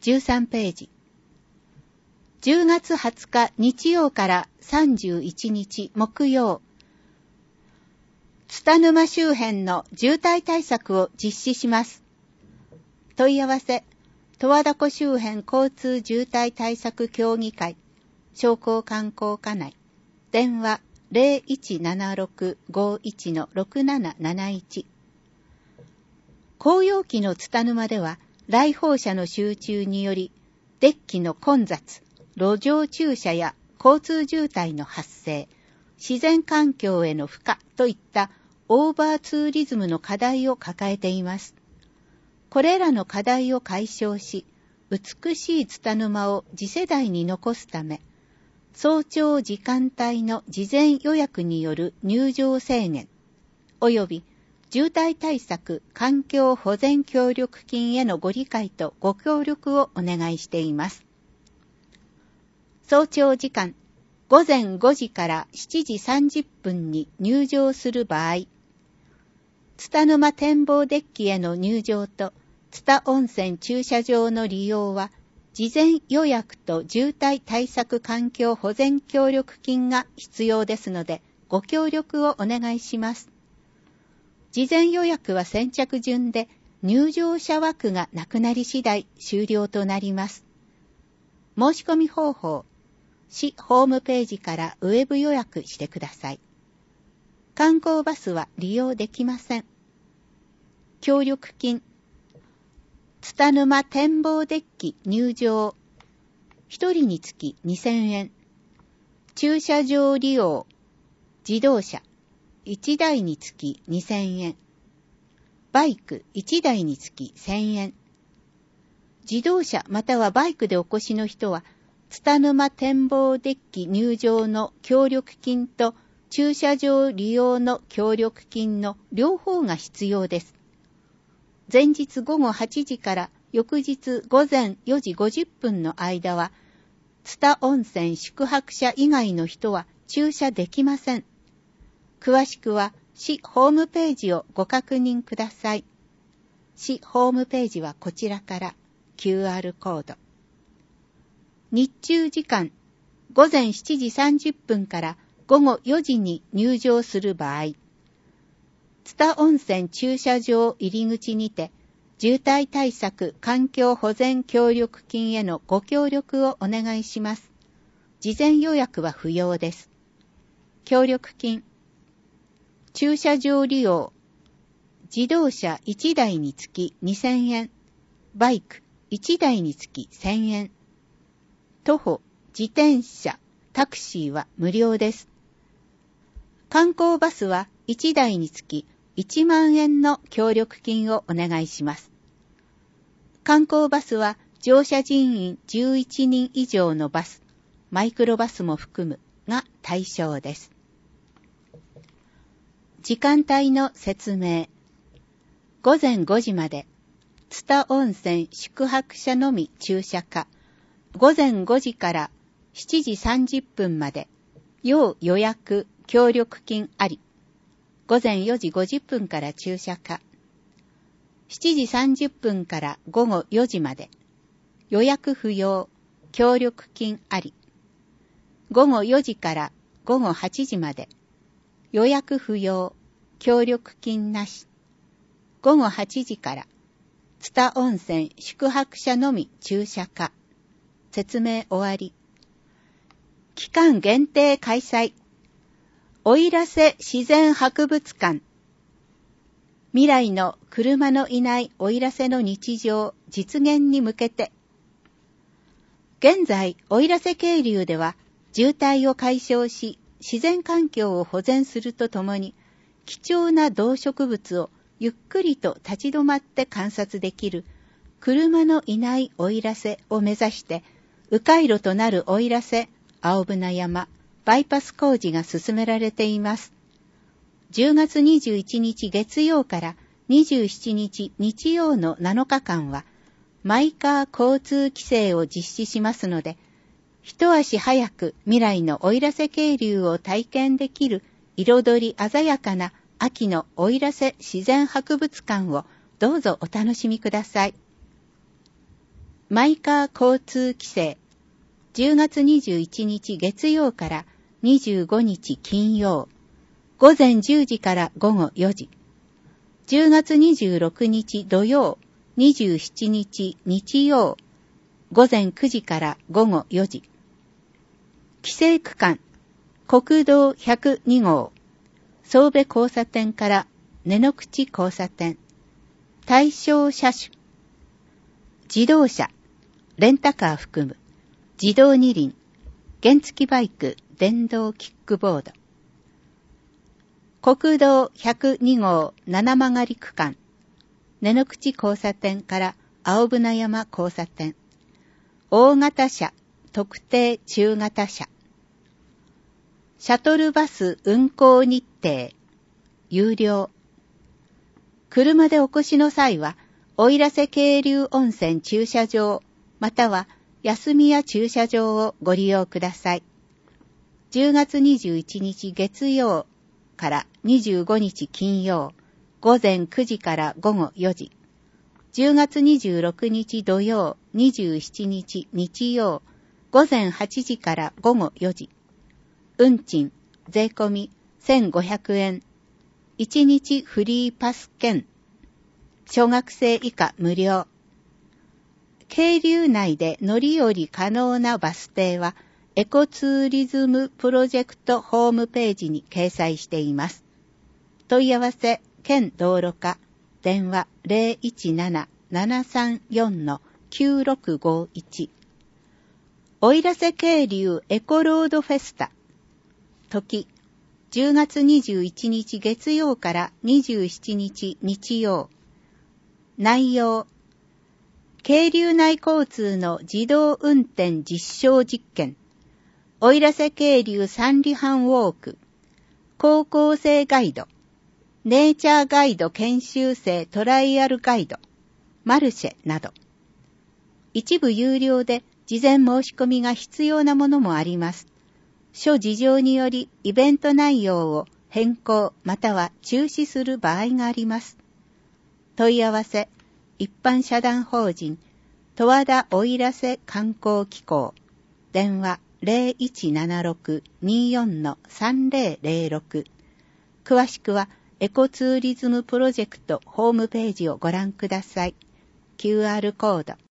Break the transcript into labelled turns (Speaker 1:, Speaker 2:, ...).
Speaker 1: 13ページ。10月20日日曜から31日木曜、津田沼周辺の渋滞対策を実施します。問い合わせ、十和田湖周辺交通渋滞対策協議会、商工観光課内、電話0176-51-6771。紅葉期の津田沼では、来訪者の集中により、デッキの混雑、路上駐車や交通渋滞の発生、自然環境への負荷といったオーバーツーリズムの課題を抱えています。これらの課題を解消し、美しい津田沼を次世代に残すため、早朝時間帯の事前予約による入場制限、及び渋滞対策環境保全協力金へのご理解とご協力をお願いしています。早朝時間、午前5時から7時30分に入場する場合、津田沼展望デッキへの入場と津田温泉駐車場の利用は、事前予約と渋滞対策環境保全協力金が必要ですので、ご協力をお願いします。事前予約は先着順で、入場者枠がなくなり次第終了となります。申し込み方法、市ホームページからウェブ予約してください。観光バスは利用できません。協力金、津田沼展望デッキ入場、1人につき2000円。駐車場利用、自動車、1台につき2000円。バイク1台につき1000円。自動車またはバイクでお越しの人は、津田沼展望デッキ入場の協力金と駐車場利用の協力金の両方が必要です。前日午後8時から翌日午前4時50分の間は、津田温泉宿泊者以外の人は駐車できません。詳しくは市ホームページをご確認ください。市ホームページはこちらから QR コード。日中時間、午前7時30分から午後4時に入場する場合、津田温泉駐車場入り口にて、渋滞対策環境保全協力金へのご協力をお願いします。事前予約は不要です。協力金、駐車場利用、自動車1台につき2000円、バイク1台につき1000円、徒歩、自転車、タクシーは無料です。観光バスは1台につき1万円の協力金をお願いします。観光バスは乗車人員11人以上のバス、マイクロバスも含むが対象です。時間帯の説明。午前5時まで、津田温泉宿泊者のみ駐車可。午前5時から7時30分まで、要予約協力金あり。午前4時50分から駐車可。7時30分から午後4時まで。予約不要、協力金あり。午後4時から午後8時まで。予約不要、協力金なし。午後8時から津田温泉宿泊者のみ駐車可。説明終わり。期間限定開催。奥入瀬自然博物館。未来の車のいない奥入瀬の日常実現に向けて。現在、奥入瀬渓流では渋滞を解消し、自然環境を保全するとともに、貴重な動植物をゆっくりと立ち止まって観察できる車のいない奥入瀬を目指して、迂回路となる奥入瀬、青船山、バイパス工事が進められています。10月21日月曜から27日日曜の7日間は、マイカー交通規制を実施しますので、一足早く未来の奥入瀬渓流を体験できる彩り鮮やかな秋の奥入瀬自然博物館をどうぞお楽しみください。 マイカー交通規制、10月21日月曜から25日金曜、午前10時から午後4時。10月26日土曜、27日日曜、午前9時から午後4時。規制区間、国道102号、総部交差点から根の口交差点、対象車種、自動車、レンタカー含む、自動二輪、原付バイク、電動キックボード。国道102号七曲り区間、根の口交差点から青船山交差点、大型車、特定中型車。シャトルバス運行日程、有料。車でお越しの際は、奥入瀬渓流温泉駐車場、または休み屋駐車場をご利用ください。10月21日月曜から25日金曜、午前9時から午後4時。10月26日土曜、27日日曜、午前8時から午後4時。運賃、税込み1500円。1日フリーパス券。小学生以下無料。渓流内で乗り降り可能なバス停は、エコツーリズムプロジェクトホームページに掲載しています。問い合わせ、県道路課、電話 017-734-9651。奥入瀬渓流エコロードフェスタ。時、10月21日月曜から27日日曜。内容、渓流内交通の自動運転実証実験、奥入瀬渓流三里半ウォーク、高校生ガイド、ネイチャーガイド研修生トライアルガイド、マルシェなど。一部有料で事前申し込みが必要なものもあります。諸事情によりイベント内容を変更または中止する場合があります。問い合わせ、一般社団法人、十和田奥入瀬観光機構、電話0176-24-3006。詳しくはエコツーリズムプロジェクトホームページをご覧ください。QR コード